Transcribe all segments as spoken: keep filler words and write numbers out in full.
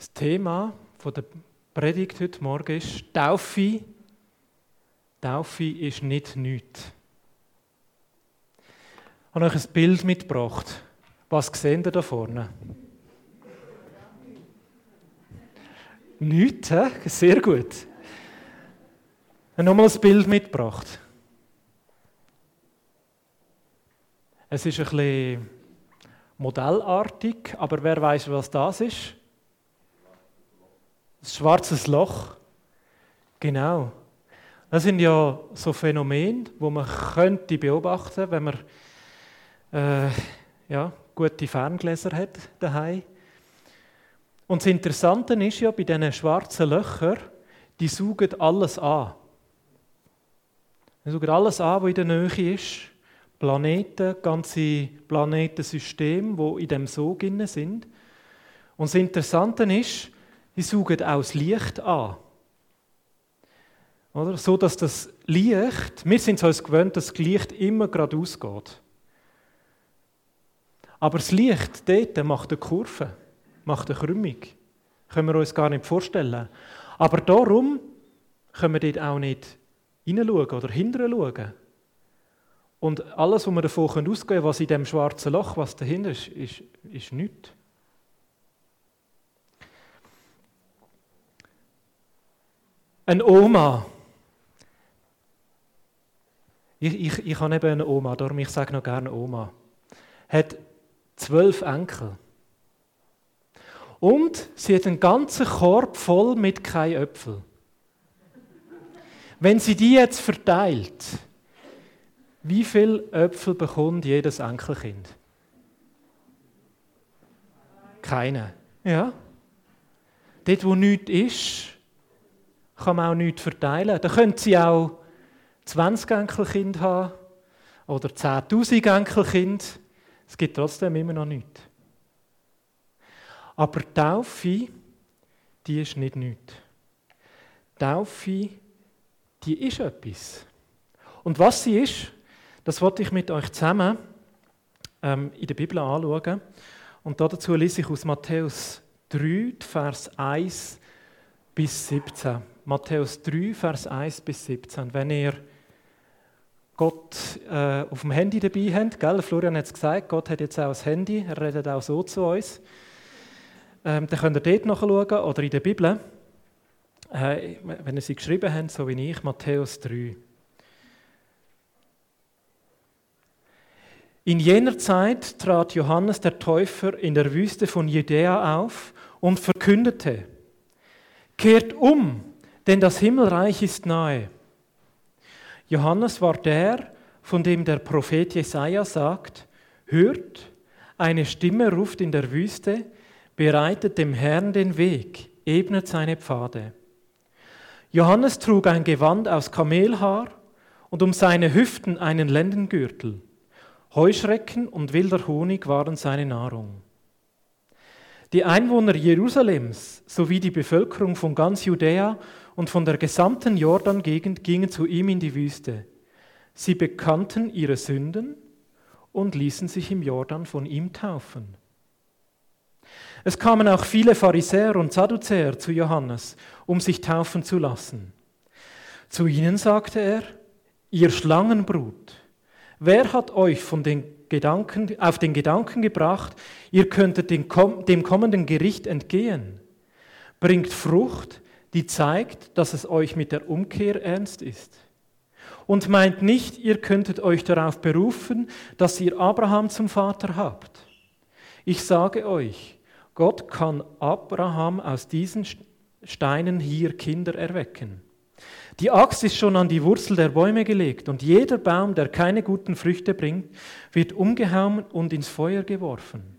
Das Thema der Predigt heute Morgen ist Taufe. Taufe ist nicht nichts. Ich habe euch ein Bild mitgebracht. Was seht ihr da vorne? Nichts, he? Sehr gut. Ich habe nochmal ein Bild mitgebracht. Es ist ein bisschen modellartig, aber wer weiß, was das ist? Ein schwarzes Loch. Genau. Das sind ja so Phänomene, die man könnte beobachten, wenn man äh, ja, gute Ferngläser hat daheim. Und das Interessante ist ja, bei diesen schwarzen Löchern, die saugen alles an. Die saugen alles an, was in der Nähe ist. Planeten, ganze Planetensysteme, die in diesem Sog sind. Und das Interessante ist, die saugen auch das Licht an. Oder? So dass das Licht, wir sind es uns gewöhnt, dass das Licht immer geradeaus geht. Aber das Licht dort macht eine Kurve, macht eine Krümmung. Können wir uns gar nicht vorstellen. Aber darum können wir dort auch nicht hineinschauen oder hinterher schauen. Und alles, was wir davon ausgehen können, was in diesem schwarzen Loch, was dahinter ist, ist, ist nichts. Eine Oma. Ich, ich, ich habe eben eine Oma, darum ich sage noch gerne Oma. Hat zwölf Enkel. Und sie hat einen ganzen Korb voll mit keinen Äpfeln. Wenn sie die jetzt verteilt, wie viele Äpfel bekommt jedes Enkelkind? Keine. Ja. Dort, wo nichts ist, kann man auch nichts verteilen. Da können sie auch zwanzig Enkelkinder haben oder zehntausend Enkelkinder. Es gibt trotzdem immer noch nichts. Aber die Taufe, die ist nicht nichts. Die Taufe, die ist etwas. Und was sie ist, das wollte ich mit euch zusammen ähm, in der Bibel anschauen. Und dazu lese ich aus Matthäus drei, Vers eins bis siebzehn. Matthäus drei, Vers eins bis siebzehn. Wenn ihr Gott äh, auf dem Handy dabei habt, gell? Florian hat es gesagt, Gott hat jetzt auch das Handy, er redet auch so zu uns. Ähm, dann könnt ihr dort nachschauen oder in der Bibel, äh, wenn ihr sie geschrieben habt, so wie ich, Matthäus drei. In jener Zeit trat Johannes der Täufer in der Wüste von Judäa auf und verkündete: Kehrt um, denn das Himmelreich ist nahe. Johannes war der, von dem der Prophet Jesaja sagt: Hört, eine Stimme ruft in der Wüste, bereitet dem Herrn den Weg, ebnet seine Pfade. Johannes trug ein Gewand aus Kamelhaar und um seine Hüften einen Lendengürtel. Heuschrecken und wilder Honig waren seine Nahrung. Die Einwohner Jerusalems sowie die Bevölkerung von ganz Judäa und von der gesamten Jordan-Gegend gingen zu ihm in die Wüste. Sie bekannten ihre Sünden und ließen sich im Jordan von ihm taufen. Es kamen auch viele Pharisäer und Sadduzäer zu Johannes, um sich taufen zu lassen. Zu ihnen sagte er: Ihr Schlangenbrut, wer hat euch von den Gedanken, auf den Gedanken gebracht, ihr könntet dem kommenden Gericht entgehen? Bringt Frucht, die zeigt, dass es euch mit der Umkehr ernst ist. Und meint nicht, ihr könntet euch darauf berufen, dass ihr Abraham zum Vater habt. Ich sage euch, Gott kann Abraham aus diesen Steinen hier Kinder erwecken. Die Axt ist schon an die Wurzel der Bäume gelegt und jeder Baum, der keine guten Früchte bringt, wird umgehauen und ins Feuer geworfen.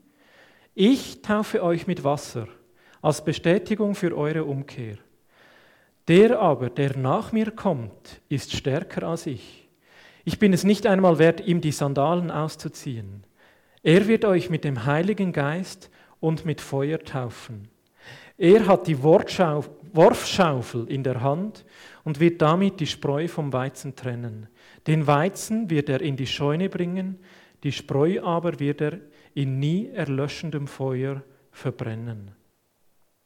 Ich taufe euch mit Wasser als Bestätigung für eure Umkehr. Der aber, der nach mir kommt, ist stärker als ich. Ich bin es nicht einmal wert, ihm die Sandalen auszuziehen. Er wird euch mit dem Heiligen Geist und mit Feuer taufen. Er hat die Wortschauf- Worfschaufel in der Hand und wird damit die Spreu vom Weizen trennen. Den Weizen wird er in die Scheune bringen, die Spreu aber wird er in nie erlöschendem Feuer verbrennen.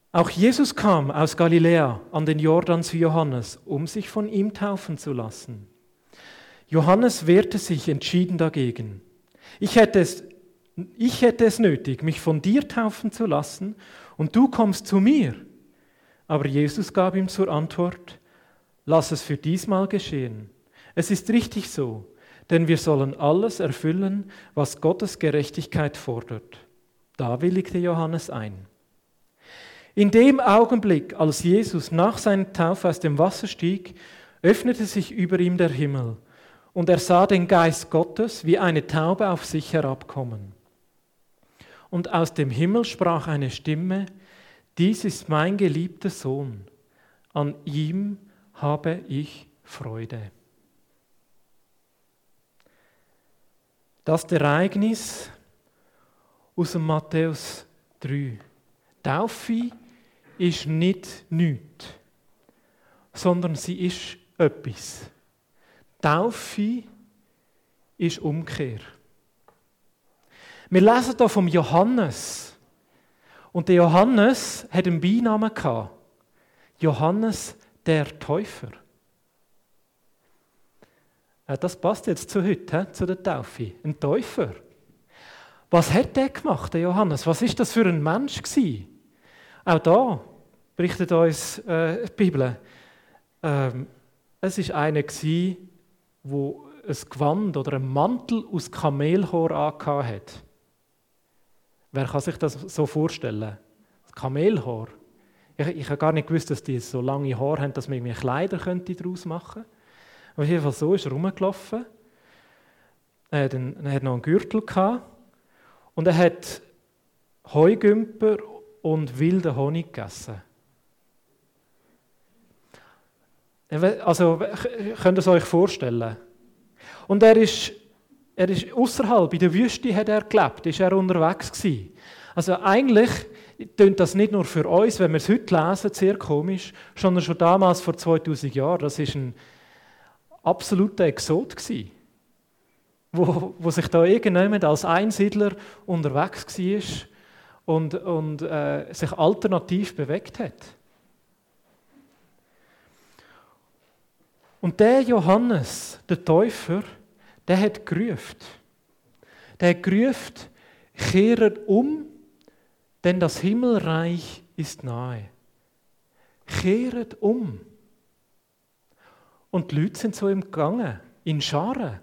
Auch Jesus kam aus Galiläa an den Jordan zu Johannes, um sich von ihm taufen zu lassen. Johannes wehrte sich entschieden dagegen. Ich hätte es, ich hätte es nötig, mich von dir taufen zu lassen, und du kommst zu mir. Aber Jesus gab ihm zur Antwort: Lass es für diesmal geschehen. Es ist richtig so, denn wir sollen alles erfüllen, was Gottes Gerechtigkeit fordert. Da willigte Johannes ein. In dem Augenblick, als Jesus nach seiner Taufe aus dem Wasser stieg, öffnete sich über ihm der Himmel, und er sah den Geist Gottes wie eine Taube auf sich herabkommen. Und aus dem Himmel sprach eine Stimme: Dies ist mein geliebter Sohn, an ihm habe ich Freude. Das Ereignis aus dem Matthäus drei. Taufe ist nicht nichts, sondern sie ist etwas. Taufe ist Umkehr. Wir lesen hier vom Johannes. Und der Johannes hat einen Beinamen gehabt. Johannes der Täufer. Das passt jetzt zu heute, zu der Taufe. Ein Täufer. Was hat der gemacht, der Johannes? Was ist das für ein Mensch gewesen? Auch da berichtet uns äh, die Bibel. Ähm, es war einer gewesen, der ein Gewand oder einen Mantel aus Kamelhaar angehabt hat. Wer kann sich das so vorstellen? Das Kamelhaar. Ich, ich habe gar nicht gewusst, dass die so lange Haare haben, dass man irgendwie Kleider könnte daraus machen könnte. Auf jeden Fall so ist er rumgelaufen. Er hat, einen, er hat noch einen Gürtel gehabt. Und er hat Heugümper und wilden Honig gegessen. Also, könnt ihr es euch vorstellen? Und er ist, er ist außerhalb, in der Wüste hat er gelebt, ist er unterwegs gewesen. Also eigentlich tönt das nicht nur für uns, wenn wir es heute lesen, sehr komisch, sondern schon damals, vor zweitausend Jahren, das war ein absoluter Exot gewesen, wo, wo sich da irgendjemand als Einsiedler unterwegs war und, und äh, sich alternativ bewegt hat. Und der Johannes, der Täufer, der hat gerufen. Der hat gerufen, kehret um, denn das Himmelreich ist nahe. Kehret um. Und die Leute sind zu ihm gegangen, in Scharen.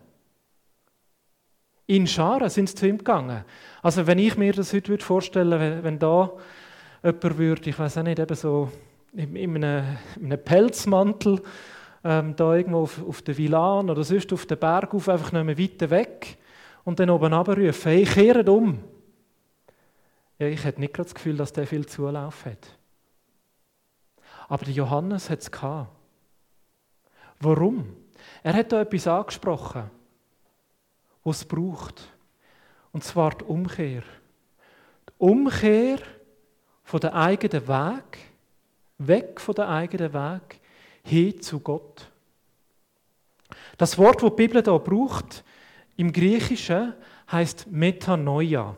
In Scharen sind sie zu ihm gegangen. Also wenn ich mir das heute vorstellen würde, wenn, wenn da jemand würde, ich weiß auch nicht, eben so in, in, einem, in einem Pelzmantel, ähm, da irgendwo auf, auf der Villan oder sonst auf den Berg auf, einfach nicht mehr weiter weg und dann oben runterrufen, hey, kehret um. Ja, ich hätte nicht gerade das Gefühl, dass der viel Zulauf hat. Aber der Johannes hat es gehabt. Warum? Er hat da etwas angesprochen, was es braucht. Und zwar die Umkehr. Die Umkehr von dem eigenen Weg, weg von dem eigenen Weg, hin zu Gott. Das Wort, das die Bibel hier braucht, im Griechischen, heisst Metanoia.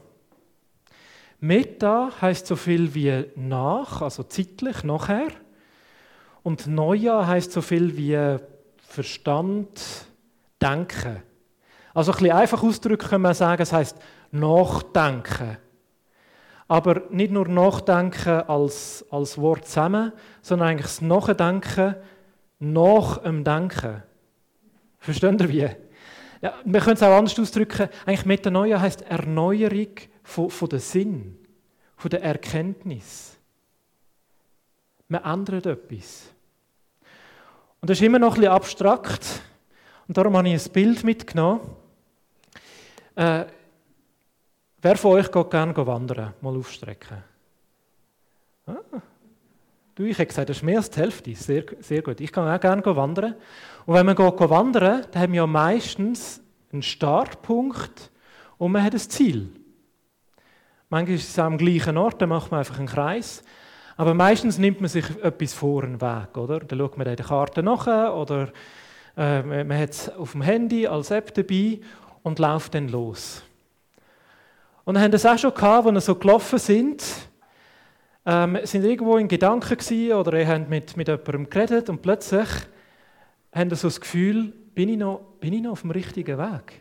Meta heisst so viel wie nach, also zeitlich, nachher. Und Noia heisst so viel wie Verstand, Denken. Also ein bisschen einfach ausdrücken kann man sagen, es heisst Nachdenken. Aber nicht nur Nachdenken als, als Wort zusammen, sondern eigentlich das Nachdenken nach dem Denken. Versteht ihr wie? Ja, wir können es auch anders ausdrücken. Eigentlich Metanoia heisst Erneuerung von, von der Sinn, von der Erkenntnis. Man ändert etwas. Und das ist immer noch ein bisschen abstrakt. Und darum habe ich ein Bild mitgenommen. Äh, wer von euch geht gerne wandern? Mal aufstrecken. Ah. Du, ich habe gesagt, das ist mehr als die Hälfte. Sehr, sehr gut. Ich kann auch gerne wandern. Und wenn man geht wandern, dann haben wir ja meistens einen Startpunkt und man hat ein Ziel. Manchmal ist es am gleichen Ort, dann macht man einfach einen Kreis. Aber meistens nimmt man sich etwas vor, einen Weg. Oder? Dann schaut man in der Karte nach oder äh, man hat es auf dem Handy als App dabei und läuft dann los. Und dann haben wir das auch schon gehabt, als wir so gelaufen sind. ähm, sind irgendwo in Gedanken gewesen oder ihr habt mit, mit jemandem geredet und plötzlich habt ihr so das Gefühl, bin ich noch, bin ich noch auf dem richtigen Weg?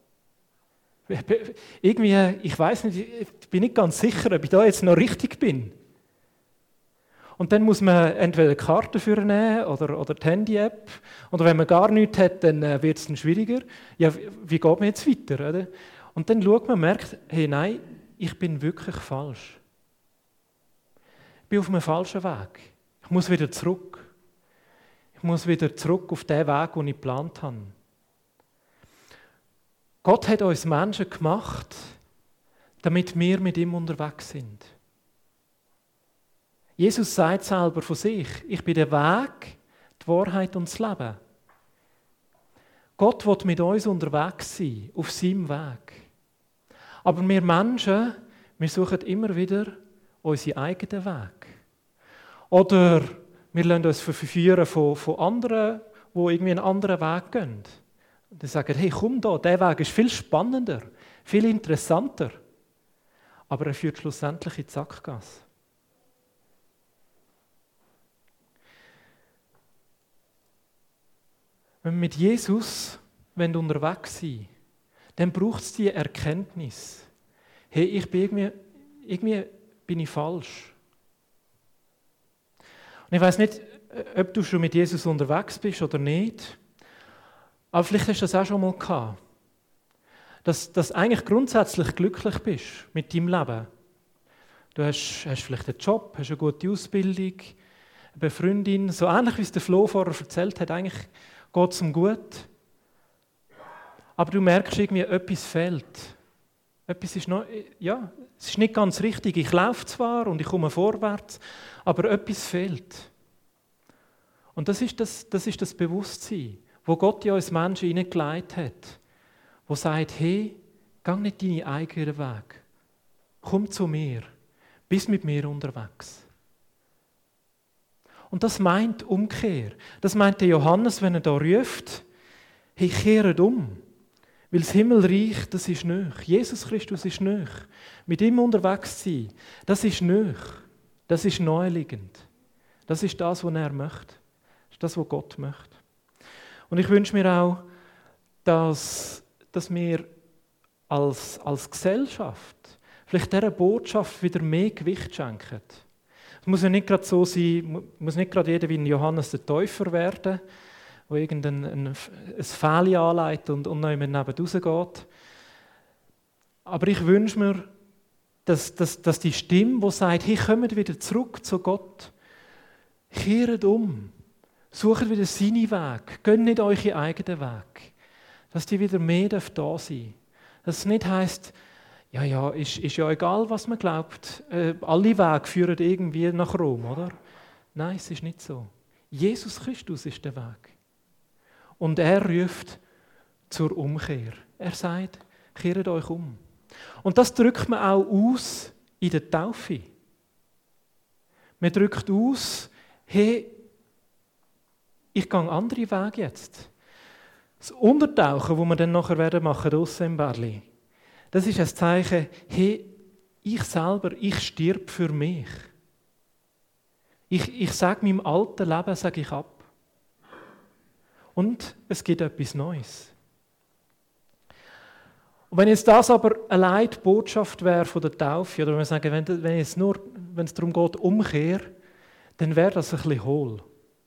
Irgendwie, ich weiß nicht, ich bin nicht ganz sicher, ob ich da jetzt noch richtig bin. Und dann muss man entweder eine Karte für nehmen oder, oder die Handy-App. Oder wenn man gar nichts hat, dann wird es dann schwieriger. Ja, wie geht man jetzt weiter? Oder? Und dann schaut man und merkt, hey, nein, ich bin wirklich falsch. Ich bin auf einem falschen Weg. Ich muss wieder zurück. Ich muss wieder zurück auf den Weg, den ich geplant habe. Gott hat uns Menschen gemacht, damit wir mit ihm unterwegs sind. Jesus sagt selber von sich, ich bin der Weg, die Wahrheit und das Leben. Gott will mit uns unterwegs sein, auf seinem Weg. Aber wir Menschen, wir suchen immer wieder unseren eigenen Weg. Oder wir lassen uns verführen von, von anderen, die irgendwie einen anderen Weg gehen. Und die sagen, hey, komm da, dieser Weg ist viel spannender, viel interessanter. Aber er führt schlussendlich in die Sackgasse. Wenn wir mit Jesus unterwegs sind, dann braucht es die Erkenntnis. Hey, ich bin irgendwie, irgendwie bin ich falsch. Und ich weiss nicht, ob du schon mit Jesus unterwegs bist oder nicht, aber vielleicht hast du das auch schon mal gehabt, dass du eigentlich grundsätzlich glücklich bist mit deinem Leben. Du hast, hast vielleicht einen Job, hast eine gute Ausbildung, eine Freundin, so ähnlich wie es der Flo vorher erzählt hat, eigentlich geht es ihm gut. Aber du merkst irgendwie, etwas fehlt. Etwas ist noch, ja, es ist nicht ganz richtig. Ich laufe zwar und ich komme vorwärts, aber etwas fehlt. Und das ist das, das ist das Bewusstsein, wo Gott in uns Menschen hineingelegt hat, wo sagt, hey, geh nicht deinen eigenen Weg. Komm zu mir, bist mit mir unterwegs. Und das meint Umkehr. Das meint der Johannes, wenn er da ruft, hey, kehret um. Weil das Himmelreich, das ist nöch. Jesus Christus ist nöch. Mit ihm unterwegs sein, das ist nöch. Das ist naheliegend. Das ist das, was er möchte. Das ist das, was Gott möchte. Und ich wünsche mir auch, dass, dass wir als, als Gesellschaft vielleicht dieser Botschaft wieder mehr Gewicht schenken. Es muss ja nicht gerade so sein, muss nicht gerade jeder wie ein Johannes der Täufer werden, wo irgendein ein, ein Fähli anlegt und, und noch jemand neben rausgeht. Aber ich wünsche mir, dass, dass, dass die Stimme, die sagt, hey, kommt wieder zurück zu Gott, kehrt um, sucht wieder seinen Weg, geht nicht euren eigenen Weg, dass die wieder mehr da sein dürfen. Dass es nicht heisst, ja, ja, ist, ist ja egal, was man glaubt, äh, alle Wege führen irgendwie nach Rom, oder? Nein, es ist nicht so. Jesus Christus ist der Weg. Und er ruft zur Umkehr. Er sagt, kehrt euch um. Und das drückt man auch aus in der Taufe. Man drückt aus, hey, ich gehe andere Wege jetzt. Das Untertauchen, das wir dann nachher werden machen, draussen im Berli, das ist ein Zeichen, hey, ich selber, ich stirb für mich. Ich, ich sage meinem alten Leben, sage ich ab. Und es gibt etwas Neues. Und wenn jetzt das aber allein die Botschaft wäre von der Taufe, oder wenn wir sagen, wenn, wenn, es nur, wenn es darum geht, Umkehr, dann wäre das ein bisschen hohl.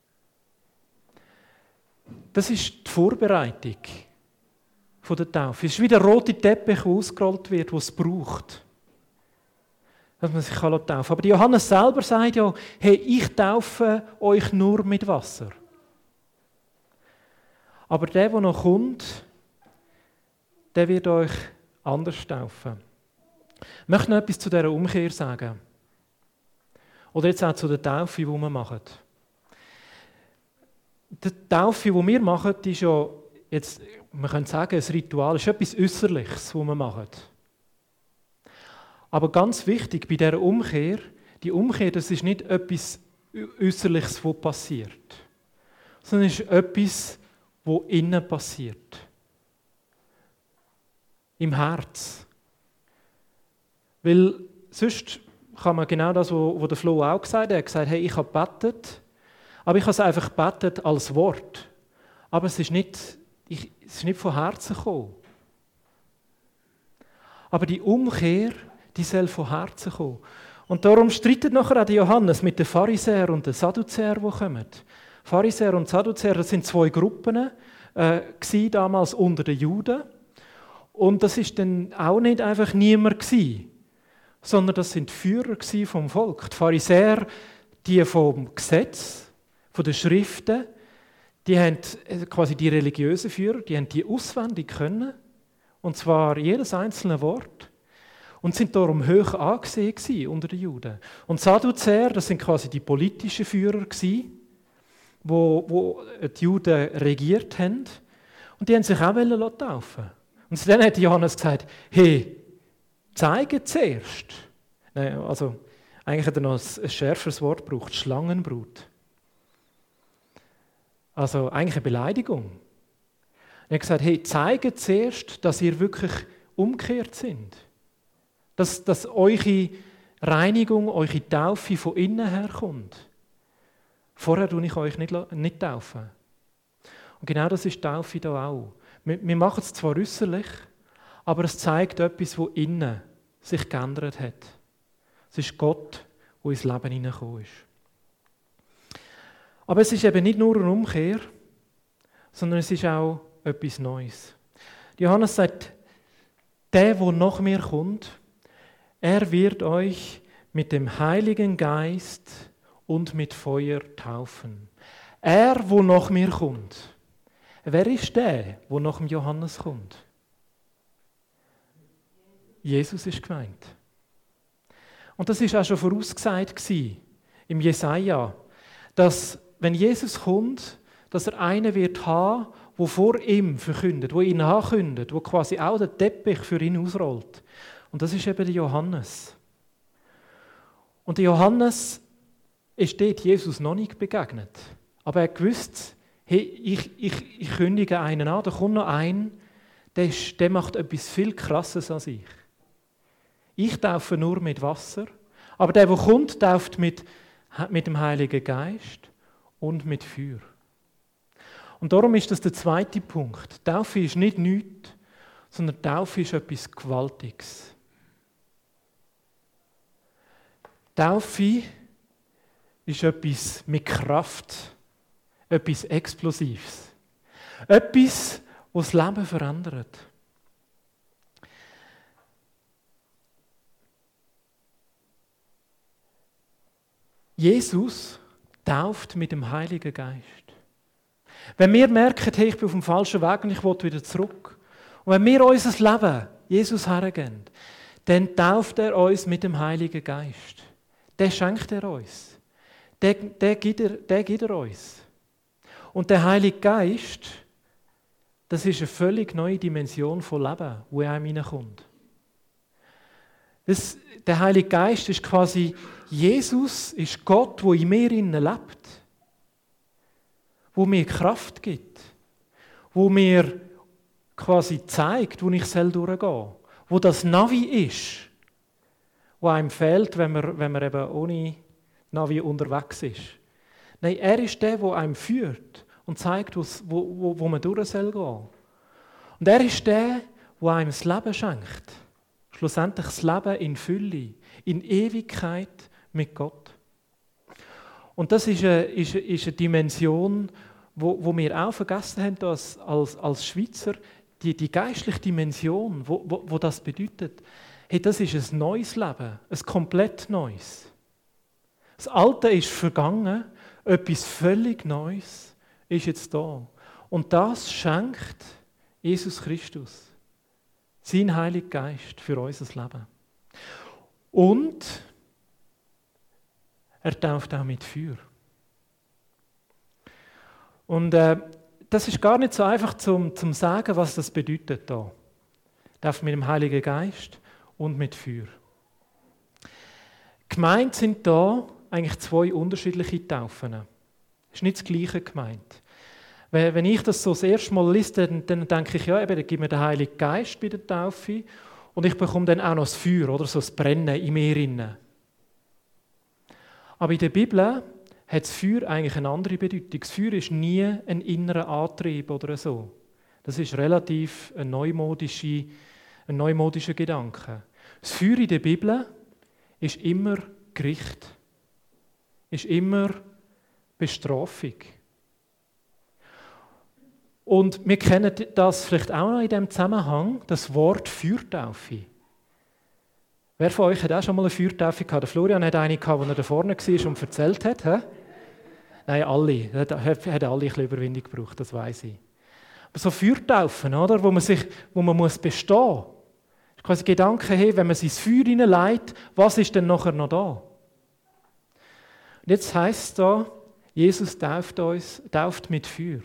Das ist die Vorbereitung von der Taufe. Es ist wie der rote Teppich, der ausgerollt wird, den es braucht, dass man sich taufen kann. Aber Johannes selber sagt ja, hey, ich taufe euch nur mit Wasser. Aber der, der noch kommt, der wird euch anders taufen. Ich möchte noch etwas zu dieser Umkehr sagen. Oder jetzt auch zu der Taufe, die wir machen. Die Taufe, die wir machen, ist ja, jetzt, man könnte sagen, ein Ritual, ist etwas Äußerliches, das wir machen. Aber ganz wichtig bei dieser Umkehr, die Umkehr, das ist nicht etwas Äußerliches, was passiert, sondern es ist etwas, was innen passiert. Im Herz. Weil sonst kann man genau das, was der Flo auch gesagt hat. Er hat gesagt, hey, ich habe gebetet, aber ich habe es einfach gebetet als Wort. Aber es ist nicht, ich, es ist nicht von Herzen gekommen. Aber die Umkehr, die soll von Herzen kommen. Und darum streitet nachher auch Johannes mit den Pharisäern und den Sadduzäern, die kommen. Pharisäer und Sadduzäer, das sind zwei Gruppen äh, gewesen, damals unter den Juden. Und das ist dann auch nicht einfach niemand gewesen, sondern das sind die Führer vom Volk. Die Pharisäer, die vom Gesetz, von den Schriften, die haben quasi die religiösen Führer, die haben die auswendig können. Und zwar jedes einzelne Wort. Und sind darum hoch angesehen gewesen unter den Juden. Und Sadduzäer, das sind quasi die politischen Führer gewesen, wo, wo die Juden regiert haben. Und die haben sich auch taufen. Und dann hat Johannes gesagt, hey, zeige zuerst. Nein, also, eigentlich hat er noch ein schärferes Wort gebraucht, Schlangenbrut. Also eigentlich eine Beleidigung. Er hat gesagt, hey, zeige zuerst, dass ihr wirklich umgekehrt sind. Dass, dass eure Reinigung, eure Taufe von innen her kommt. Vorher tue ich euch nicht, nicht taufen. Und genau das ist die Taufe hier auch. Wir, wir machen es zwar äußerlich, aber es zeigt etwas, das innen sich geändert hat. Es ist Gott, der ins Leben hineingekommen ist. Aber es ist eben nicht nur eine Umkehr, sondern es ist auch etwas Neues. Johannes sagt, der, der nach mir kommt, er wird euch mit dem Heiligen Geist und mit Feuer taufen. Er, der nach mir kommt. Wer ist der, der nach dem Johannes kommt? Jesus ist gemeint. Und das ist auch schon vorausgesagt im Jesaja, dass, wenn Jesus kommt, dass er einen wird haben, der vor ihm verkündet, der ihn ankündigt, der quasi auch den Teppich für ihn ausrollt. Und das ist eben der Johannes. Und der Johannes ist dort Jesus noch nicht begegnet. Aber er gewusst, hey, ich, ich, ich kündige einen an, da kommt noch ein, der, ist, der macht etwas viel Krasses als ich. Ich taufe nur mit Wasser, aber der, der kommt, tauft mit, mit dem Heiligen Geist und mit Feuer. Und darum ist das der zweite Punkt. Taufe ist nicht nichts, sondern Taufe ist etwas Gewaltiges. Taufe ist etwas mit Kraft, etwas Explosives. Etwas, was das Leben verändert. Jesus tauft mit dem Heiligen Geist. Wenn wir merken, hey, ich bin auf dem falschen Weg und ich will wieder zurück. Und wenn wir unser Leben Jesus hergeben, dann tauft er uns mit dem Heiligen Geist. Den schenkt er uns. Den, den, gibt er, den gibt er uns. Und der Heilige Geist, das ist eine völlig neue Dimension von Leben, die in einem hineinkommt. Das, der Heilige Geist ist quasi Jesus, ist Gott, der in mir lebt, wo mir Kraft gibt, wo mir quasi zeigt, wo ich durchgehen soll, wo das Navi ist, wo einem fehlt, wenn man, wenn man eben ohne Navi unterwegs ist. Nein, er ist der, der einem führt und zeigt, wo, wo, wo man durch soll gehen. Und er ist der, der einem das Leben schenkt. Schlussendlich das Leben in Fülle, in Ewigkeit mit Gott. Und das ist eine, ist, ist eine Dimension, wo, wo wir auch vergessen haben als, als, als Schweizer, die, die geistliche Dimension, wo, wo, wo das bedeutet. Hey, das ist ein neues Leben, ein komplett neues. Das Alte ist vergangen, etwas völlig Neues ist jetzt da. Und das schenkt Jesus Christus, sein Heiliger Geist für unser Leben. Und er tauft auch mit Feuer. Und äh, das ist gar nicht so einfach zum, zum sagen, was das bedeutet da. Tauft mit dem Heiligen Geist und mit Feuer. Gemeint sind da eigentlich zwei unterschiedliche Taufen. Das ist nicht das Gleiche gemeint. Wenn ich das so das erste Mal lese, dann, dann denke ich, ja, eben, dann gibt mir der Heilige Geist bei der Taufe und ich bekomme dann auch noch das Feuer, oder so das Brennen in mir inne. Aber in der Bibel hat das Feuer eigentlich eine andere Bedeutung. Das Feuer ist nie ein innerer Antrieb oder so. Das ist relativ ein neumodischer, ein neumodischer Gedanke. Das Feuer in der Bibel ist immer Gericht, ist immer Bestrafung. Und wir kennen das vielleicht auch noch in diesem Zusammenhang, das Wort Feuertaufe. Wer von euch hat auch schon mal eine Feuertaufe gehabt? Der Florian hat eine gehabt, als er da vorne war und erzählt hat. He? Nein, alle. Er hat, hat alle ein bisschen Überwindung gebraucht, das weiss ich. Aber so Feuertaufen, oder, wo man, sich, wo man muss bestehen muss. Das ist quasi Gedanke, hey, wenn man sich ins Feuer hineinlegt, was ist denn nachher noch da? Und jetzt heisst es da, Jesus tauft uns, tauft mit Feuer.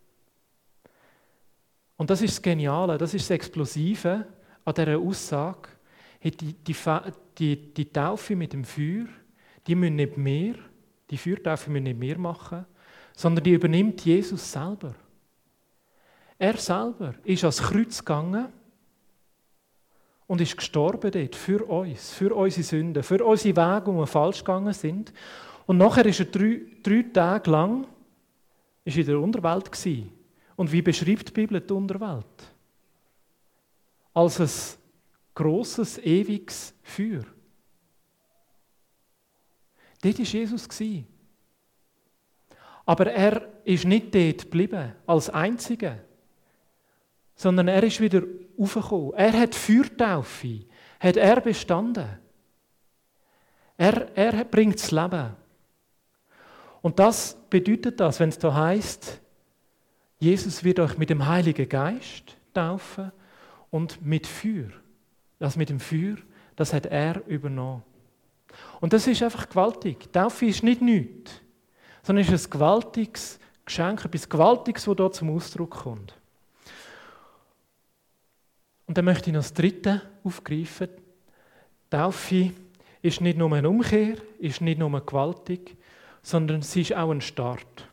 Und das ist das Geniale, das ist das Explosive an dieser Aussage. Die, die, die, die Taufe mit dem Feuer, die müssen nicht mehr, die Feuertaufe müssen nicht mehr machen, sondern die übernimmt Jesus selber. Er selber ist ans Kreuz gegangen und ist gestorben dort für uns, für unsere Sünden, für unsere Wege, die wir falsch gegangen sind. Und nachher ist er drei, drei Tage lang ist in der Unterwelt gewesen. Und wie beschreibt die Bibel die Unterwelt? Als ein grosses, ewiges Feuer. Dort war Jesus. Aber er ist nicht dort geblieben, als Einziger, sondern er ist wieder aufgekommen. Er hat Feuertaufe, hat er bestanden. Er, er bringt das Leben. Und das bedeutet das, wenn es da heisst, Jesus wird euch mit dem Heiligen Geist taufen und mit Feuer. Das mit dem Feuer, das hat er übernommen. Und das ist einfach gewaltig. Taufe ist nicht nichts, sondern ist ein gewaltiges Geschenk, etwas Gewaltiges, das hier zum Ausdruck kommt. Und dann möchte ich noch das Dritte aufgreifen. Taufe ist nicht nur eine Umkehr, ist nicht nur gewaltig, sondern sie ist auch ein Start.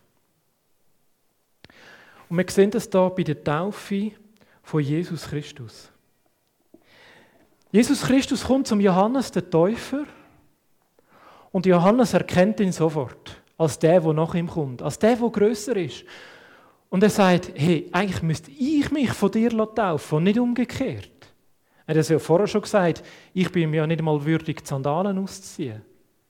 Und wir sehen das hier bei der Taufe von Jesus Christus. Jesus Christus kommt zum Johannes, den Täufer, und Johannes erkennt ihn sofort als der, der nach ihm kommt, als der, der grösser ist. Und er sagt, hey, eigentlich müsste ich mich von dir taufen und nicht umgekehrt. Er hat es ja vorher schon gesagt, ich bin mir ja nicht mal würdig, die Sandalen auszuziehen.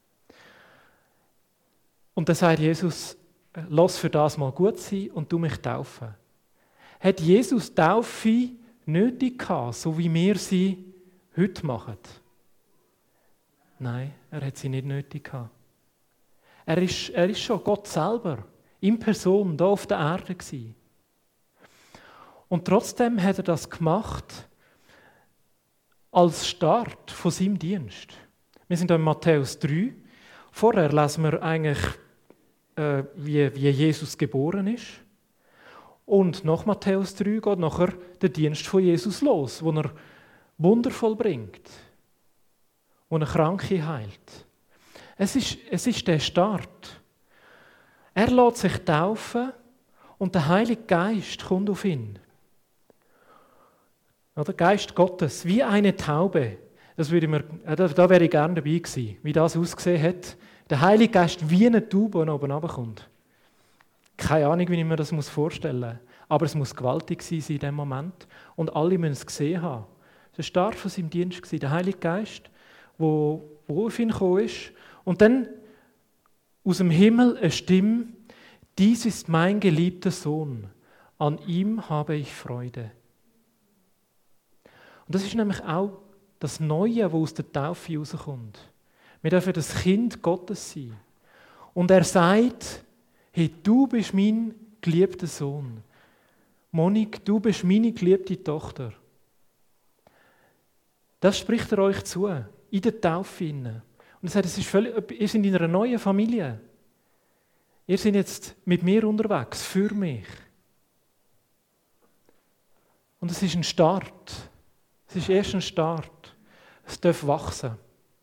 Und dann sagt Jesus, lass für das mal gut sein und du mich taufen. Hat Jesus Taufe nötig gehabt, so wie wir sie heute machen? Nein, er hat sie nicht nötig gehabt. Er ist, er ist schon Gott selber, in Person, hier auf der Erde gewesen. Und trotzdem hat er das gemacht als Start von seinem Dienst. Wir sind hier in Matthäus drei. Vorher lesen wir eigentlich, äh, wie, wie Jesus geboren ist. Und nach Matthäus drei geht nachher der Dienst von Jesus los, wo er Wunder vollbringt, wo er Kranke heilt. Es ist, es ist der Start. Er lässt sich taufen und der Heilige Geist kommt auf ihn. Der Geist Gottes, wie eine Taube. Das würde mir, da, da wäre ich gerne dabei gewesen, wie das ausgesehen hat. Der Heilige Geist wie eine Taube, die oben runterkommt. Keine Ahnung, wie ich mir das vorstellen muss. Aber es muss gewaltig sein in diesem Moment. Und alle müssen es gesehen haben. Das war der Start von seinem Dienst. Der Heilige Geist, der auf ihn gekommen ist. Und dann aus dem Himmel eine Stimme: Dies ist mein geliebter Sohn. An ihm habe ich Freude. Und das ist nämlich auch das Neue, das aus der Taufe herauskommt. Wir dürfen das Kind Gottes sein. Und er sagt, hey, du bist mein geliebter Sohn. Monik, du bist meine geliebte Tochter. Das spricht er euch zu, in der Taufe. Und er sagt, es ist völlig, ihr seid in einer neuen Familie. Ihr seid jetzt mit mir unterwegs, für mich. Und es ist ein Start. Es ist erst ein Start. Es darf wachsen.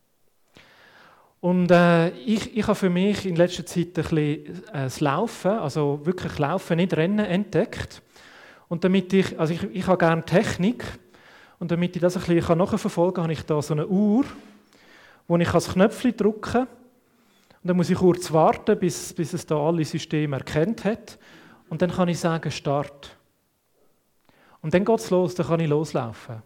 Und äh, ich, ich habe für mich in letzter Zeit ein bisschen äh, das Laufen, also wirklich Laufen, nicht Rennen, entdeckt. Und damit ich, also ich, ich habe gerne Technik, und damit ich das ein bisschen nachverfolgen kann, habe ich da so eine Uhr, wo ich das Knöpfchen drücke Und dann muss ich kurz warten, bis, bis es da alle Systeme erkannt hat. Und dann kann ich sagen, Start. Und dann geht es los, dann kann ich loslaufen.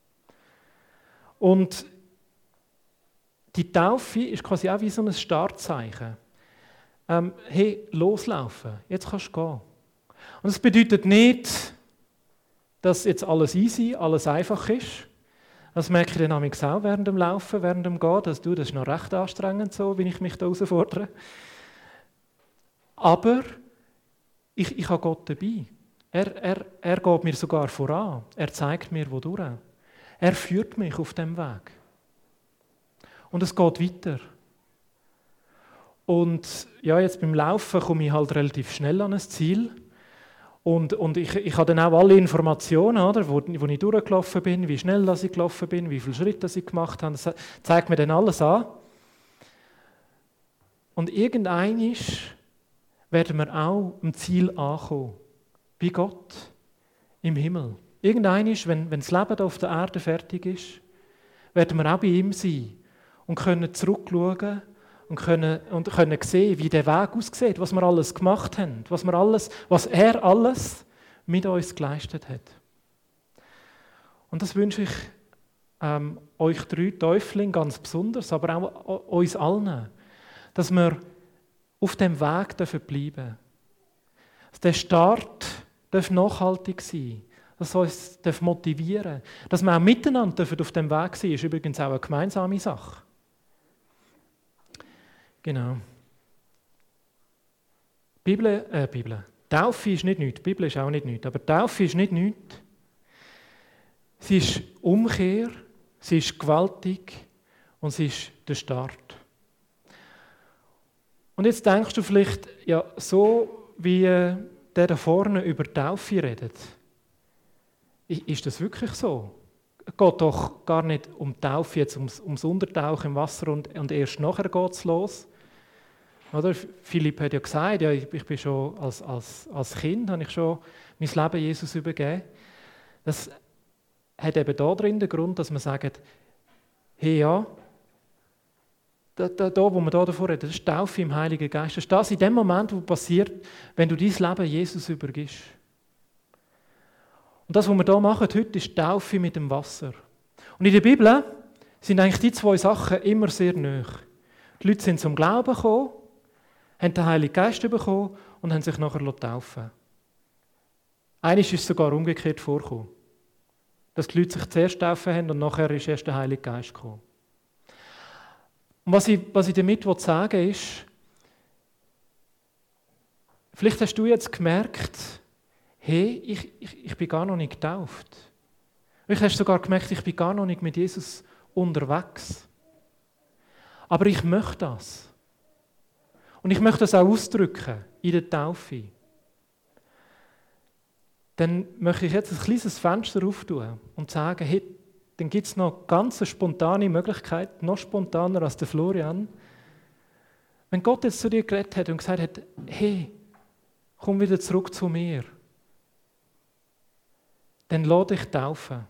Und die Taufe ist quasi auch wie so ein Startzeichen. Ähm, hey, loslaufen, jetzt kannst du gehen. Und das bedeutet nicht, dass jetzt alles easy, alles einfach ist. Das merke ich dann auch während dem Laufen, während dem Gehen. Das, du, das ist noch recht anstrengend, so, wie ich mich da herausfordere. Aber ich, ich habe Gott dabei. Er, er, er geht mir sogar voran. Er zeigt mir, wodurch. Er führt mich auf dem Weg. Und es geht weiter. Und ja, jetzt beim Laufen komme ich halt relativ schnell an ein Ziel. Und, und ich, ich habe dann auch alle Informationen, oder, wo, wo ich durchgelaufen bin, wie schnell dass ich gelaufen bin, wie viele Schritte ich gemacht habe. Das zeigt mir dann alles an. Und irgendeinmal werden wir auch am Ziel ankommen. Bei Gott im Himmel. Irgendeinmal, wenn, wenn das Leben hier auf der Erde fertig ist, werden wir auch bei ihm sein und können zurückschauen und können, und können sehen, wie der Weg aussieht, was wir alles gemacht haben, was, wir alles, was er alles mit uns geleistet hat. Und das wünsche ich ähm, euch drei Täuflingen ganz besonders, aber auch uns allen, dass wir auf dem Weg bleiben dürfen. Dass der Start nachhaltig sein darf, dass es uns motivieren darf, dass wir auch miteinander auf dem Weg sein, ist übrigens auch eine gemeinsame Sache. Genau. Bibel, äh, Bibel. Taufe ist nicht nichts, Bibel ist auch nicht nichts, aber Taufe ist nicht nichts. Sie ist Umkehr, sie ist gewaltig und sie ist der Start. Und jetzt denkst du vielleicht, ja, so wie der da vorne über Taufe redet, ist das wirklich so? Es geht doch gar nicht um Taufe, jetzt ums, ums Untertauchen im Wasser und, und erst nachher geht es los. Oder? Philipp hat ja gesagt, ja, ich, ich bin schon als, als, als Kind habe ich schon mein Leben Jesus übergeben. Das hat eben da drin den Grund, dass man sagt, hey ja, da, da, da wo man da davor redet, das ist Taufe im Heiligen Geist. Das ist das in dem Moment, wo passiert, wenn du dein Leben Jesus übergibst. Und das, was wir hier machen heute, ist Taufe mit dem Wasser. Und in der Bibel sind eigentlich die zwei Sachen immer sehr nahe. Die Leute sind zum Glauben gekommen, haben den Heiligen Geist bekommen und haben sich nachher taufen lassen. Eines ist sogar umgekehrt vorgekommen. Dass die Leute sich zuerst taufen haben und nachher ist erst der Heilige Geist gekommen. Und was ich, was ich damit sagen will, ist, vielleicht hast du jetzt gemerkt, hey, ich, ich, ich bin gar noch nicht getauft. Vielleicht hast du sogar gemerkt, ich bin gar noch nicht mit Jesus unterwegs. Aber ich möchte das. Und ich möchte das auch ausdrücken in der Taufe. Dann möchte ich jetzt ein kleines Fenster auftun und sagen, hey, dann gibt es noch ganz eine spontane Möglichkeit, noch spontaner als der Florian. Wenn Gott jetzt zu dir geredet hat und gesagt hat, hey, komm wieder zurück zu mir, dann lass dich taufen.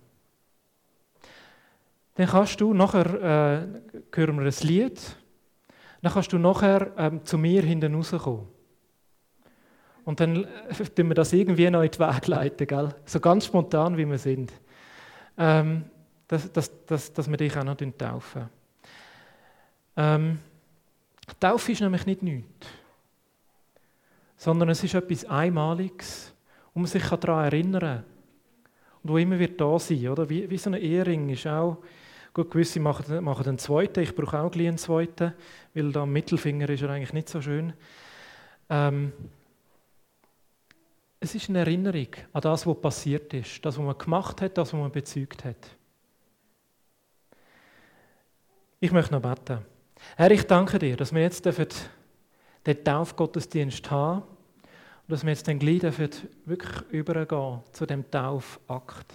Dann kannst du, nachher äh, hören wir ein Lied, dann kannst du nachher ähm, zu mir hinten rauskommen. Und dann äh, tun wir das irgendwie noch in die Wege leiten, gell? So ganz spontan, wie wir sind. Ähm, dass, dass, dass, dass wir dich auch noch taufen. Ähm, Taufe ist nämlich nicht nichts, sondern es ist etwas Einmaliges, wo man sich daran erinnern kann. Und wo immer wird da sein, oder? Wie, wie so ein Ehering ist auch, gut, gewisse machen, machen einen zweiten, ich brauche auch gleich einen zweiten, weil da am Mittelfinger ist er eigentlich nicht so schön. Ähm, es ist eine Erinnerung an das, was passiert ist, das, was man gemacht hat, das, was man bezeugt hat. Ich möchte noch beten. Herr, ich danke dir, dass wir jetzt den Taufgottesdienst haben und dass wir jetzt dann gleich wirklich übergehen zu dem Taufakt.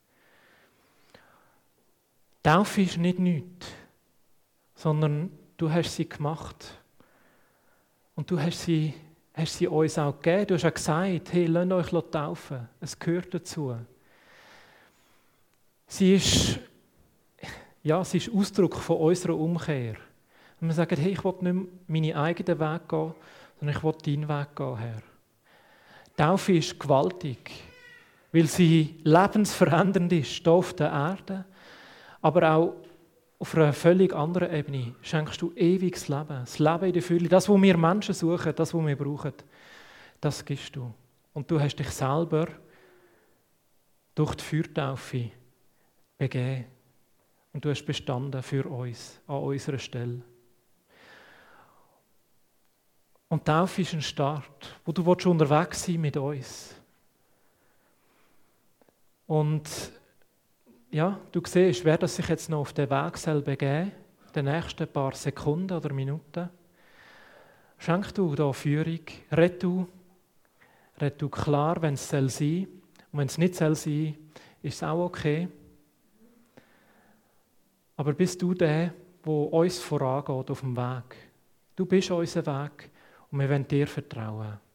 Taufe ist nicht nichts, sondern du hast sie gemacht. Und du hast sie, hast sie uns auch gegeben. Du hast auch gesagt, hey, lasst euch taufen. Es gehört dazu. Sie ist, ja, sie ist Ausdruck von unserer Umkehr. Und wir sagen, hey, ich will nicht meine eigenen Weg gehen, sondern ich will deinen Weg gehen, Herr. Taufe ist gewaltig, weil sie lebensverändernd ist, hier auf der Erde, aber auch auf einer völlig anderen Ebene schenkst du ewiges Leben, das Leben in der Fülle, das, was wir Menschen suchen, das, was wir brauchen, das gibst du. Und du hast dich selber durch die Feuertaufe begeben. Und du hast bestanden für uns, an unserer Stelle. Und die Taufe ist ein Start, wo du unterwegs sein mit uns. Und ja, du siehst, wer das sich jetzt noch auf den Weg soll begeben, in den nächsten paar Sekunden oder Minuten. Schenk du da Führung, red du, red du klar, wenn es sein soll. Und wenn es nicht sein soll, ist es auch okay. Aber bist du der, der uns vorangeht auf dem Weg? Du bist unser Weg und wir wollen dir vertrauen.